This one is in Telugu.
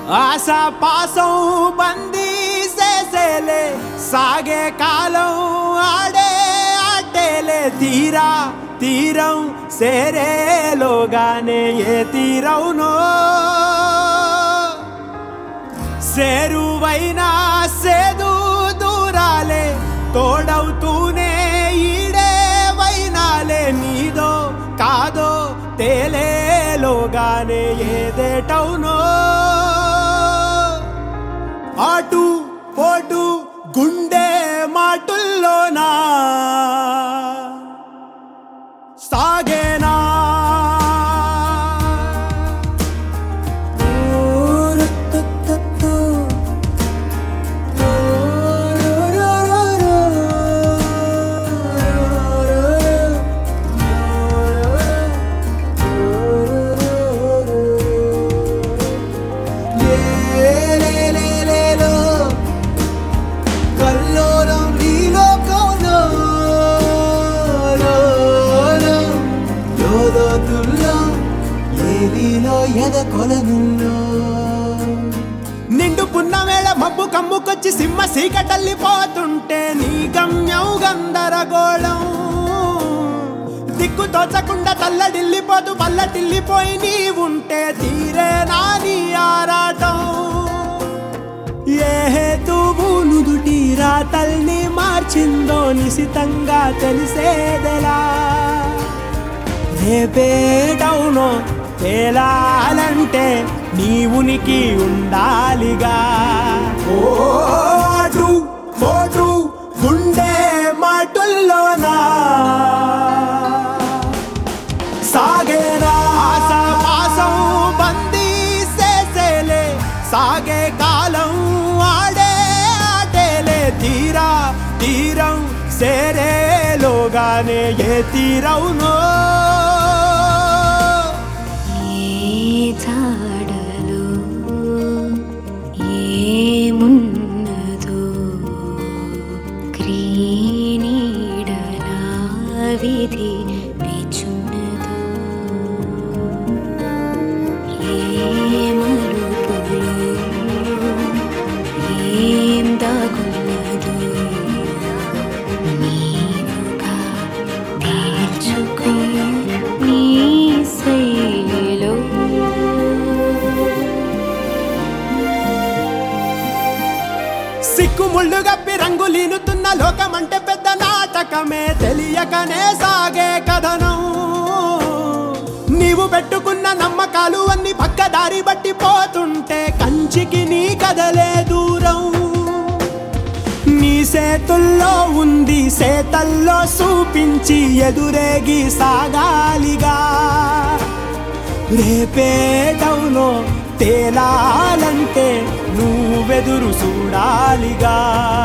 ఆశా పాసం బందీ చేసేలే సాగే కాలం ఆడే ఆటేలే తీరా తీరం సేరేలోగానే ఏ తీరవునో సేరువైనా సేదు దూరాలే తోడవుతూనే ఈడే వైనాలే నీదో కాదో తేలేలోగానే ఏదేటవునో ఆటు పోటు గుండె మాటుల్లోనా సాగేనా నిండు పున్నవేళ మబ్బు కమ్ముకొచ్చి సింహ సీకటల్లిపోతుంటే నీ గమ్యం గందరగోళం దిక్కు తోచకుండా తల్లడిల్లిపోతూ పల్లటిల్లిపోయి నీ ఉంటే తీరేనా నీ ఆరాటం ఏ హేతువు నుదుటి రాతల్ని మార్చిందో నిశితంగా తెలిసేదెలా రేపేటవునో తేలాలంటే నీ ఉనికి ఉండాలిగా ఓటు పోటు గుండె మాటుల్లోనా సాగేనా ఆశా పాసం బందీ చేసేలే సాగే కాలం ఆడే ఆటేలే తీరా తీరం సేరేలోగానే ఏ తీరవునో చాడలో ఏమున్నదో క్రీనీడలా విధి నిచున్నదో ఏ మలుపులో ఏం దాగున్నదో నీవుగా తేల్చుకో నీ శైలిలో సిక్కుముళ్ళు గప్పి రంగులీనుతున్న లోకమంటే పెద్ద నాటకమే తెలియకనే సాగే కథనం నీవు పెట్టుకున్న నమ్మకాలు అన్ని పక్కదారి బట్టి పోతుంటే కంచికి నీ కదలే దూరం నీ చేతుల్లో ఉంది సేతల్లో చూపించి ఎదురేగి సాగాలిగా రేపేటవునో తేలాలంటే నువ్వెదురు చూడాలిగా